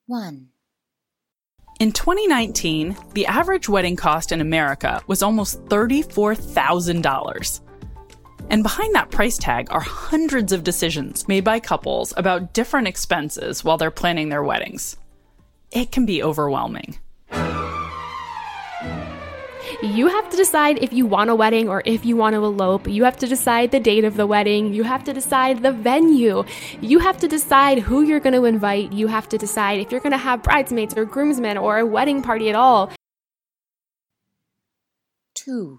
1. In 2019, the average wedding cost in America was almost $34,000. And behind that price tag are hundreds of decisions made by couples about different expenses while they're planning their weddings. It can be overwhelming. You have to decide if you want a wedding or if you want to elope. You have to decide the date of the wedding. You have to decide the venue. You have to decide who you're going to invite. You have to decide if you're going to have bridesmaids or groomsmen or a wedding party at all. 2.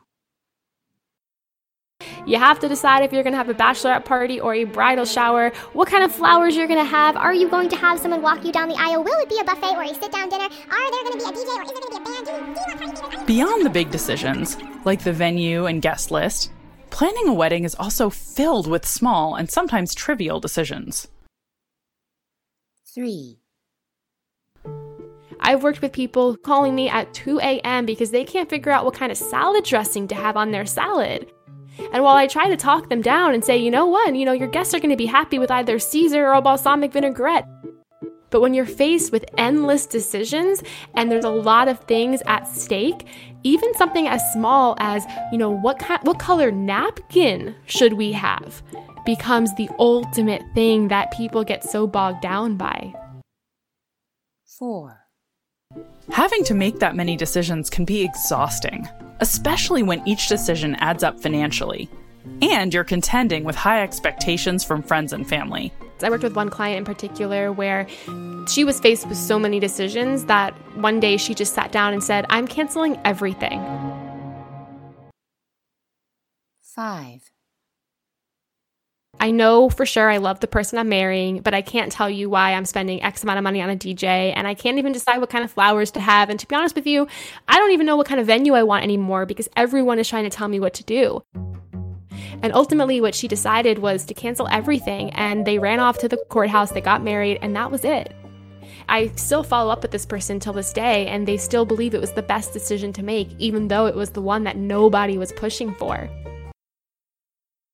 You have to decide if you're going to have a bachelorette party or a bridal shower, what kind of flowers you're going to have. Are you going to have someone walk you down the aisle? Will it be a buffet or a sit-down dinner? Are there going to be a DJ or is there going to be a band? Do you want party dinner? Beyond the big decisions, like the venue and guest list, planning a wedding is also filled with small and sometimes trivial decisions. 3. I've worked with people calling me at 2 a.m. because they can't figure out what kind of salad dressing to have on their salad. And while I try to talk them down and say, you know what, your guests are going to be happy with either Caesar or a balsamic vinaigrette. But when you're faced with endless decisions and there's a lot of things at stake, even something as small as, what color napkin should we have becomes the ultimate thing that people get so bogged down by. 4. Having to make that many decisions can be exhausting, especially when each decision adds up financially, and you're contending with high expectations from friends and family. I worked with one client in particular where she was faced with so many decisions that one day she just sat down and said, I'm canceling everything. 5. I know for sure I love the person I'm marrying, but I can't tell you why I'm spending X amount of money on a DJ, and I can't even decide what kind of flowers to have. And to be honest with you, I don't even know what kind of venue I want anymore because everyone is trying to tell me what to do. And ultimately what she decided was to cancel everything, and they ran off to the courthouse, they got married, and that was it. I still follow up with this person till this day, and they still believe it was the best decision to make, even though it was the one that nobody was pushing for.